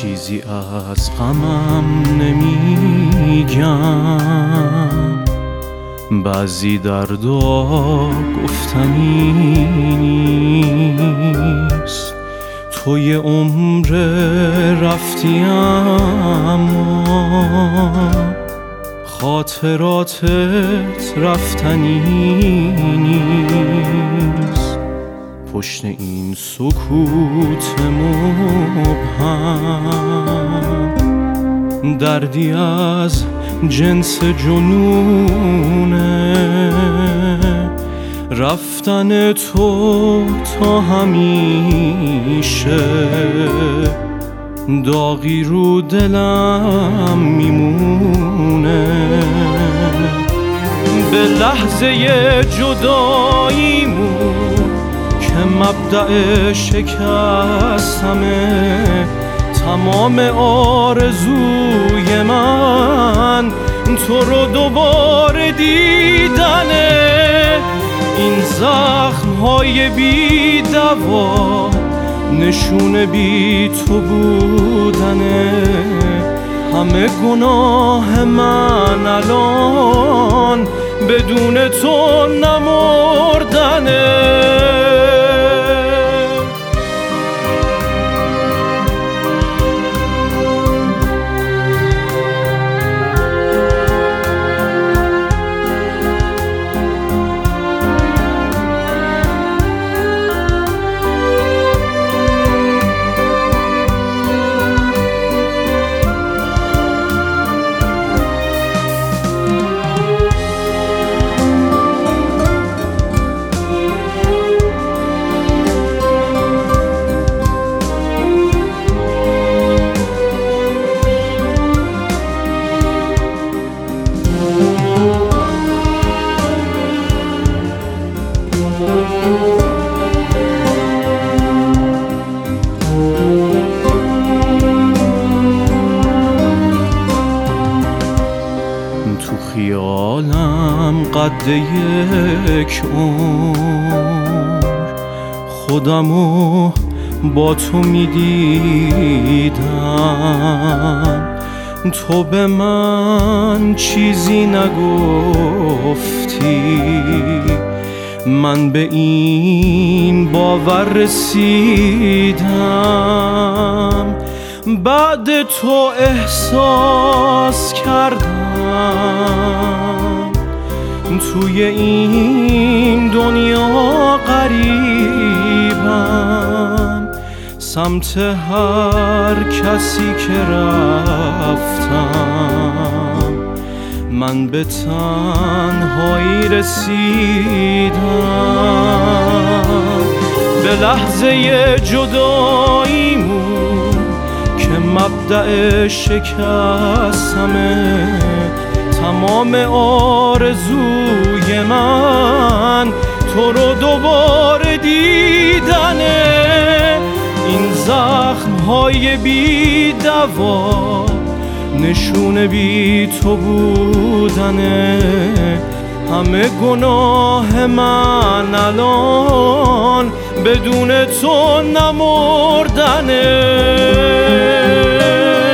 چیزی از غمم نمیگم، بعضی دردا گفتنی نیست. تو یه عمر رفتی اما خاطراتت رفتنی نیست. پشت این سکوت مبهم دردی از جنس جنونه، رفتن تو تا همیشه داغی رو دلم میمونه. به لحظه جداییمون که مبدأ شکستمه، تمام آرزوی من تو رو دوباره دیدنه. این زخم‌های بی دوا نشون بی تو بودنه. همه گناه من الان بدون تو نمردنه. تو خیالم قد یک عمر خودمو با تو میدیدم. تو به من چیزی نگفتی، من به این باور رسیدم. بعد تو احساس کردم توی این دنیا غریبم. سمت هر کسی که رفتم من به تنهایی رسیدم. به لحظه جداییمون که مبدأ شکستمه، تمام آرزوی من تو رو دوباره دیدنه. این زخم‌های بی دوا نشون بی تو بودنه. همه گناه من الان بدون تو نمردنه.